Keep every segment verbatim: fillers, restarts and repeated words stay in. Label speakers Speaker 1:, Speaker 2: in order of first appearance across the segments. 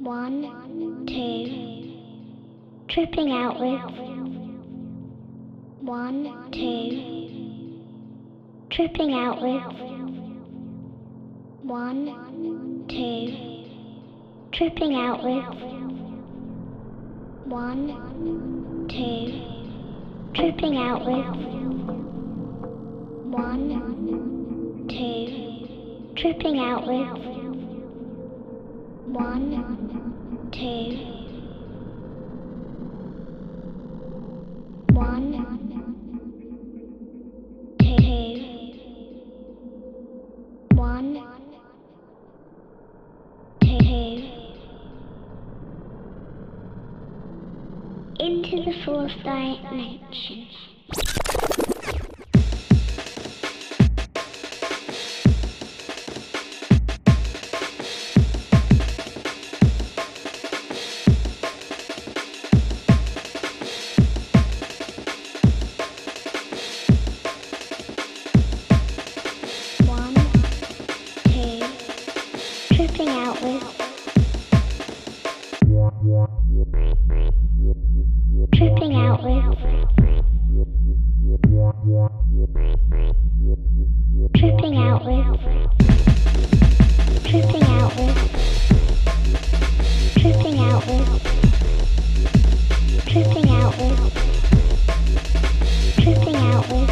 Speaker 1: One, two, tripping out with. One, two, tripping out with. One, two, tripping out with. One, two, tripping out with. One, two, tripping out with. One, two, one, two, one, two, into the fourth dimension. Tripping out with. Tripping out with. Tripping out with. Tripping out with. Tripping out with. Tripping out with. Tripping out with.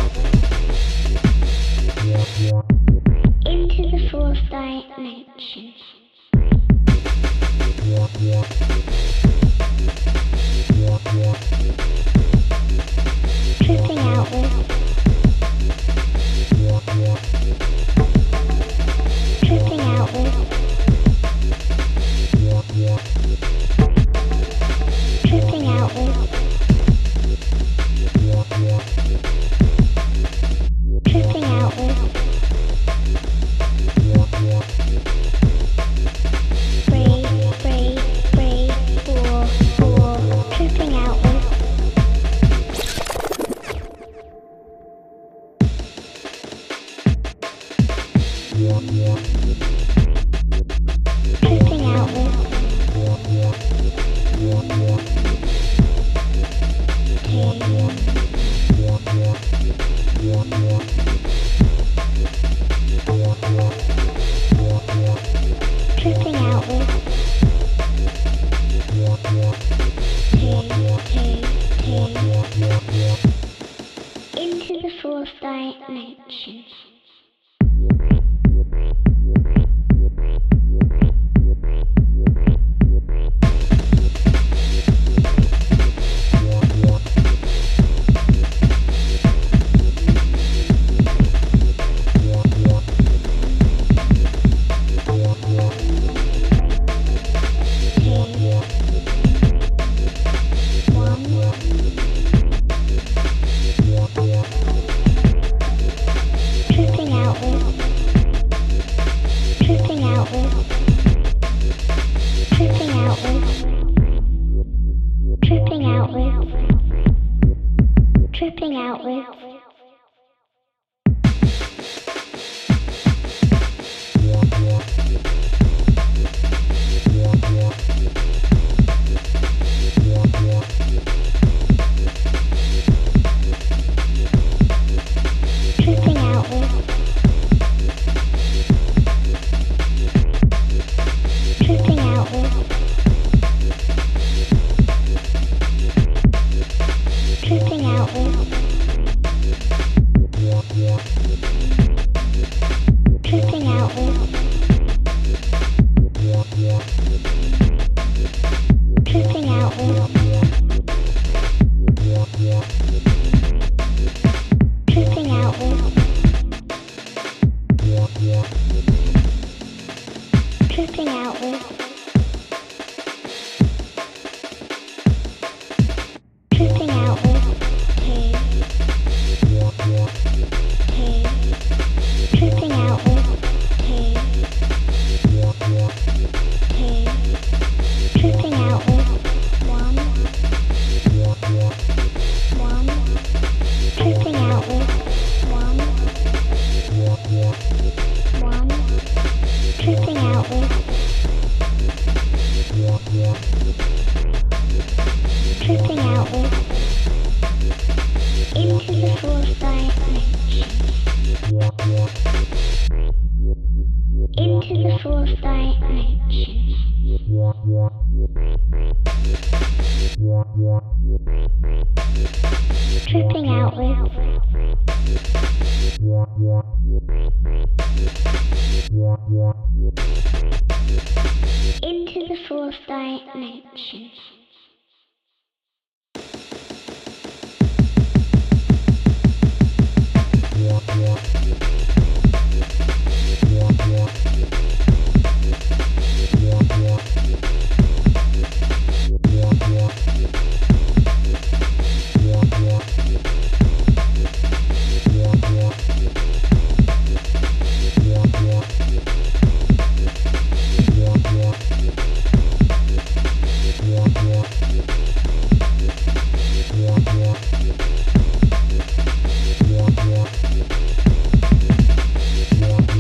Speaker 1: Into the fourth dimension. Tripping out with. Tripping out with. Tripping out with. Tripping out with. Three, three, three, four, four, tripping out with. Tripping out with. Two. Tripping out with. Two, two, two. Into the fourth dimension. Tripping out with. Tripping out with. Tripping out with. Tripping out with. Tripping out with. Tripping out with. Tripping out with. Tripping out with. Tripping out with. Tripping out with. Tripping out with. Tripping out with. Tripping out with. Two. Two. Tripping out with. Two. Two. Tripping out with. One. One. Tripping out with. One. One. Tripping out with. tripping outward into the fourth dimension, into the fourth dimension, tripping outward into the fourth dimension.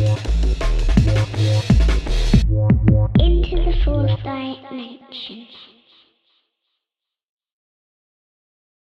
Speaker 1: Into the fourth dimension.